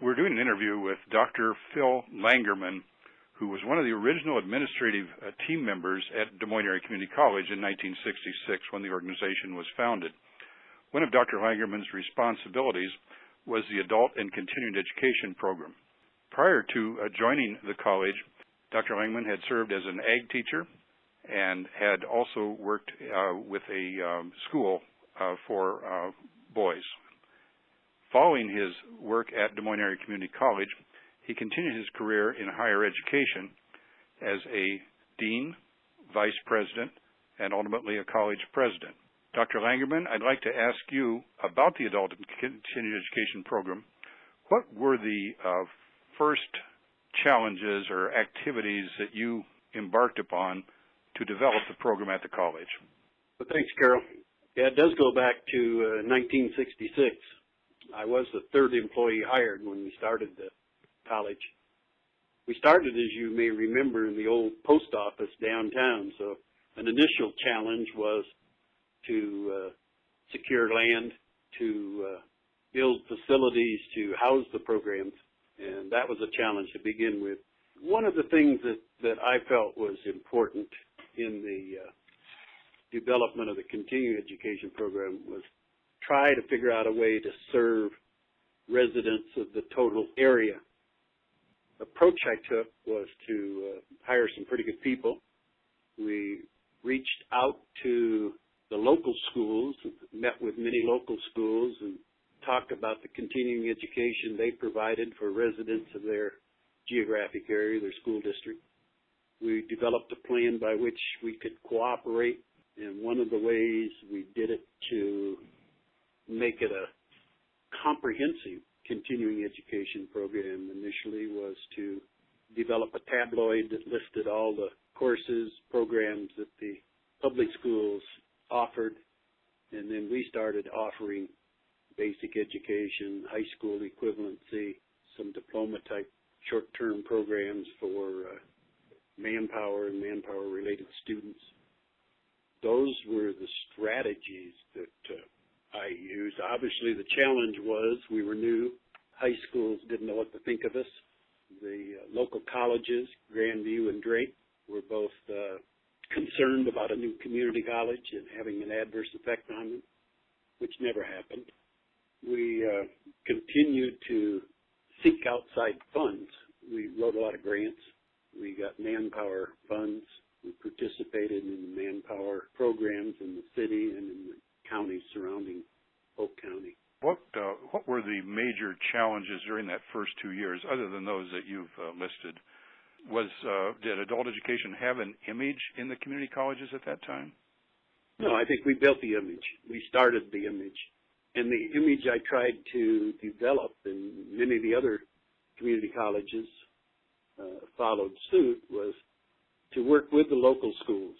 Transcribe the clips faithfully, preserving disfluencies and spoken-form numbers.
We're doing an interview with Doctor Phil Langerman, who was one of the original administrative uh, team members at Des Moines Area Community College in nineteen sixty-six when the organization was founded. One of Doctor Langerman's responsibilities was the Adult and Continuing Education program. Prior to uh, joining the college, Doctor Langerman had served as an ag teacher and had also worked uh, with a um, school uh, for uh, boys. Following his work at Des Moines Area Community College, he continued his career in higher education as a dean, vice president, and ultimately a college president. Doctor Langerman, I'd like to ask you about the Adult and Continuing Education program. What were the uh, first challenges or activities that you embarked upon to develop the program at the college? Well, thanks, Carol. Yeah, it does go back to uh, nineteen sixty-six. I was the third employee hired when we started the college. We started, as you may remember, in the old post office downtown, so an initial challenge was to uh, secure land, to uh, build facilities to house the programs, and that was a challenge to begin with. One of the things that, that I felt was important in the uh, development of the continuing education program was try to figure out a way to serve residents of the total area. The approach I took was to uh, hire some pretty good people. We reached out to the local schools, met with many local schools, and talked about the continuing education they provided for residents of their geographic area, their school district. We developed a plan by which we could cooperate, and one of the ways we did it to make it a comprehensive continuing education program initially was to develop a tabloid that listed all the courses, programs that the public schools offered, and then we started offering basic education, high school equivalency, some diploma-type short-term programs for uh, manpower and manpower-related students. Those were the strategies that uh, I used. Obviously, the challenge was we were new. High schools didn't know what to think of us. The uh, local colleges, Grandview and Drake, were both uh, concerned about a new community college and having an adverse effect on them, which never happened. We uh, continued to seek outside funds. We wrote a lot of grants. We got manpower funds. We participated in the manpower programs in the city and in the counties surrounding Polk County. What uh, what were the major challenges during that first two years, other than those that you've uh, listed? Was uh, did adult education have an image in the community colleges at that time? No, I think we built the image. We started the image. And the image I tried to develop, and many of the other community colleges uh, followed suit, was to work with the local schools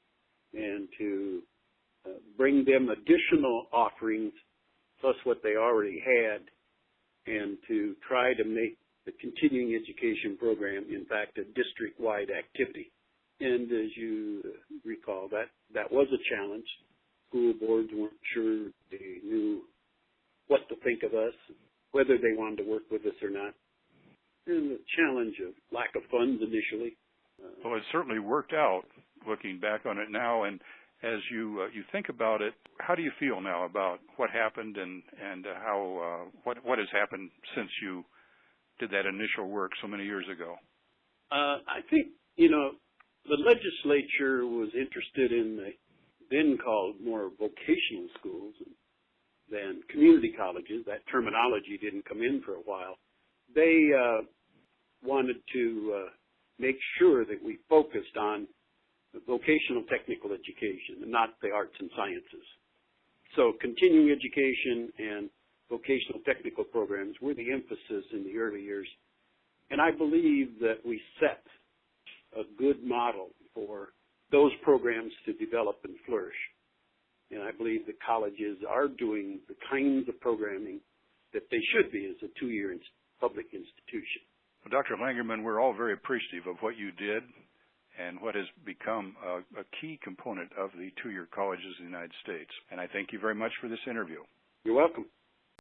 and to uh, bring them additional offerings plus what they already had, and to try to make the continuing education program, in fact, a district-wide activity. And as you recall, that, that was a challenge. School boards weren't sure they knew what to think of us, whether they wanted to work with us or not. And the challenge of lack of funds initially. Uh, well, it certainly worked out, looking back on it now. And as you uh, you think about it, how do you feel now about what happened and and uh, how uh, what what has happened since you did that initial work so many years ago? Uh, I think you know the legislature was interested in the then called more vocational schools than community colleges. That terminology didn't come in for a while. They uh, wanted to uh, make sure that we focused on vocational technical education and not the arts and sciences. So continuing education and vocational technical programs were the emphasis in the early years. And I believe that we set a good model for those programs to develop and flourish. And I believe the colleges are doing the kinds of programming that they should be as a two-year in public institution. Well, Doctor Langerman, we're all very appreciative of what you did and what has become a, a key component of the two-year colleges in the United States. And I thank you very much for this interview. You're welcome.